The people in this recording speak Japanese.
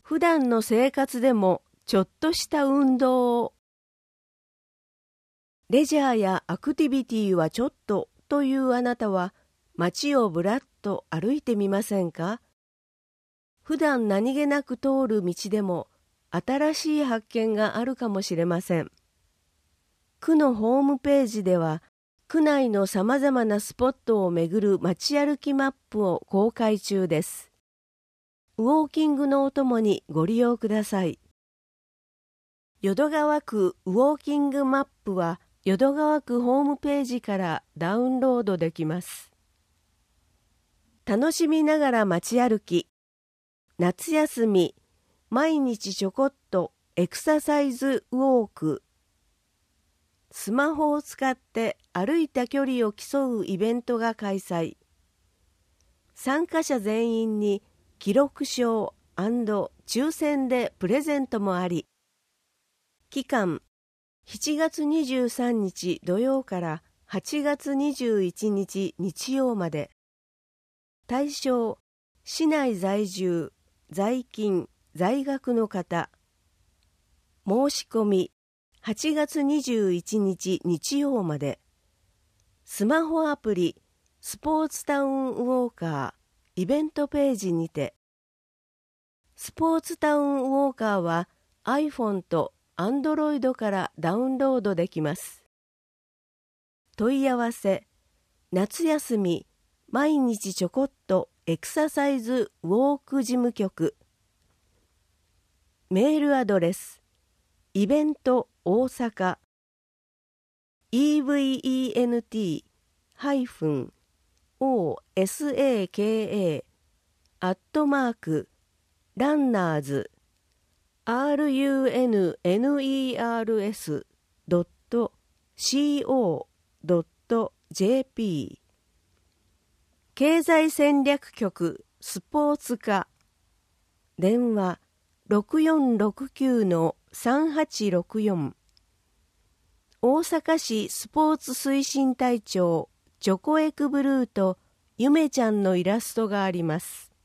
普段の生活でもちょっとした運動を。レジャーやアクティビティはちょっとというあなたは、街をぶらっと歩いてみませんか？普段何気なく通る道でも新しい発見があるかもしれません。区のホームページでは、区内のさまざまなスポットを巡る街歩きマップを公開中です。ウォーキングのお供にご利用ください。淀川区ウォーキングマップは、淀川区ホームページからダウンロードできます。楽しみながら街歩き。夏休み、毎日ちょこっとエクササイズウォーク。スマホを使って歩いた距離を競うイベントが開催。参加者全員に記録証&抽選でプレゼントもあり、期間7月23日土曜から8月21日日曜まで。対象、市内在住、在勤、在学の方。申し込み、8月21日日曜まで。スマホアプリ、スポーツタウンウォーカー、イベントページにて。スポーツタウンウォーカーは iPhone と Android からダウンロードできます。問い合わせ、夏休み、毎日ちょこっとエクササイズウォーク事務局。メールアドレス、イベント大阪 eventhyphen-runners@runners.co.jp 経済戦略局スポーツ課。電話6469-3864。大阪市スポーツ推進隊長チョコエクブルーとゆめちゃんのイラストがあります。